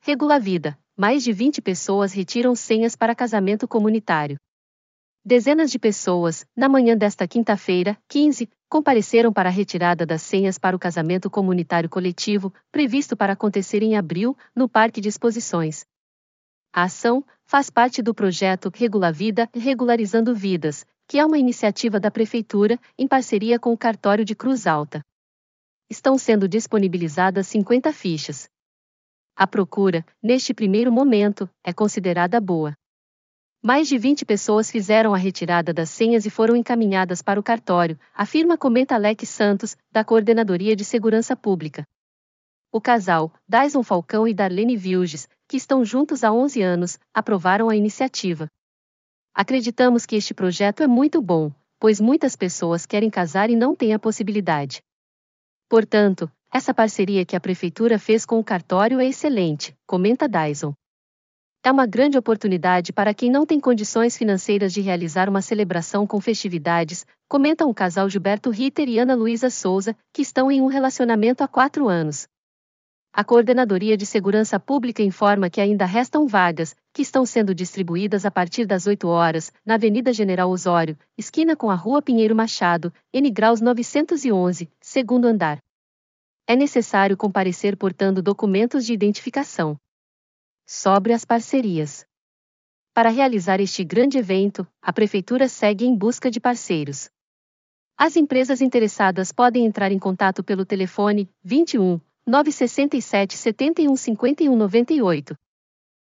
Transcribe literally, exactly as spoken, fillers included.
Regula Vida. Mais de vinte pessoas retiram senhas para casamento comunitário. Dezenas de pessoas, na manhã desta quinta-feira, quinze, compareceram para a retirada das senhas para o casamento comunitário coletivo, previsto para acontecer em abril, no Parque de Exposições. A ação faz parte do projeto Regula Vida, Regularizando Vidas, que é uma iniciativa da Prefeitura, em parceria com o Cartório de Cruz Alta. Estão sendo disponibilizadas cinquenta fichas. A procura, neste primeiro momento, é considerada boa. Mais de vinte pessoas fizeram a retirada das senhas e foram encaminhadas para o cartório, afirma comenta Alex Santos, da Coordenadoria de Segurança Pública. O casal, Dyson Falcão e Darlene Vilges, que estão juntos há onze anos, aprovaram a iniciativa. Acreditamos que este projeto é muito bom, pois muitas pessoas querem casar e não têm a possibilidade. Portanto, essa parceria que a Prefeitura fez com o cartório é excelente, comenta Dyson. É uma grande oportunidade para quem não tem condições financeiras de realizar uma celebração com festividades, comentam o casal Gilberto Ritter e Ana Luísa Souza, que estão em um relacionamento há quatro anos. A Coordenadoria de Segurança Pública informa que ainda restam vagas, que estão sendo distribuídas a partir das oito horas, na Avenida General Osório, esquina com a Rua Pinheiro Machado, N graus novecentos e onze, segundo andar. É necessário comparecer portando documentos de identificação. Sobre as parcerias. Para realizar este grande evento, a Prefeitura segue em busca de parceiros. As empresas interessadas podem entrar em contato pelo telefone vinte e um, nove seis sete, sete um cinco um nove oito.